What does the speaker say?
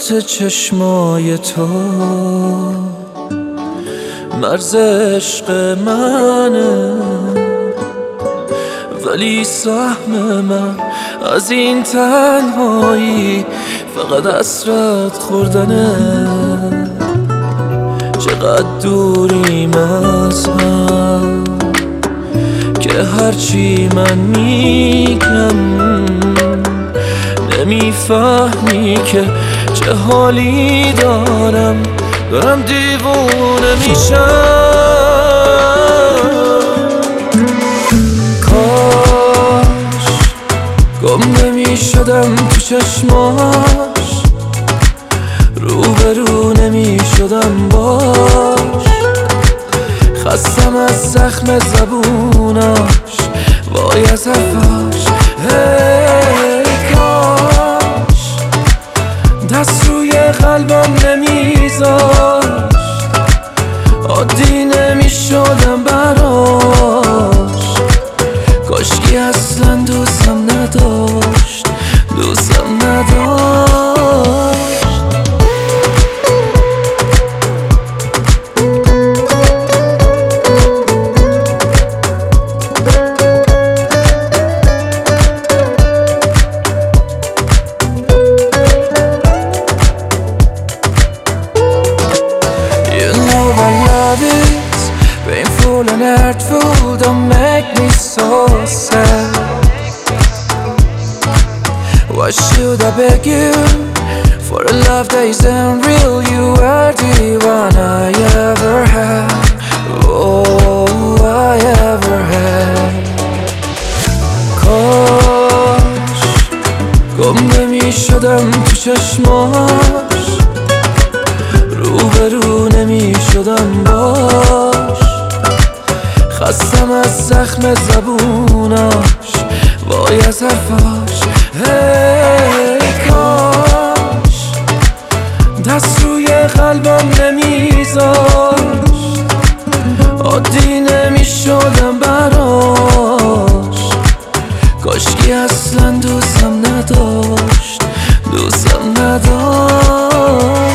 وقت چشمای تو مرز عشق منه، ولی سهم من از این تنهایی فقط حسرت خوردنه. چقدر دوریم از هم که هرچی من میگم نمیفهمی که چه حالی دارم دیوونه میشم. کاش گم نمیشدم تو چشماش، روبرو نمیشدم باش، خستم از زخم زبوناش وای از حرفاش. هی کاش دست روی قلبم نمیذاشت، عادی نمیشدم براش، کاشکی اصلا دوستم نداشت. Painful and hurtful, don't make me so sad. Why should I beg you for a love that isn't real? You are the one I ever had, oh I ever had. کاش گم نمیشدم تو چشماش، روبرو نمیشدم باش، خستم از زخم زبوناش وای از حرفاش. هی کاش دست روی قلبم نمیذاشت، عادی نمیشدم براش، کاشکی اصلا دوستم نداشت.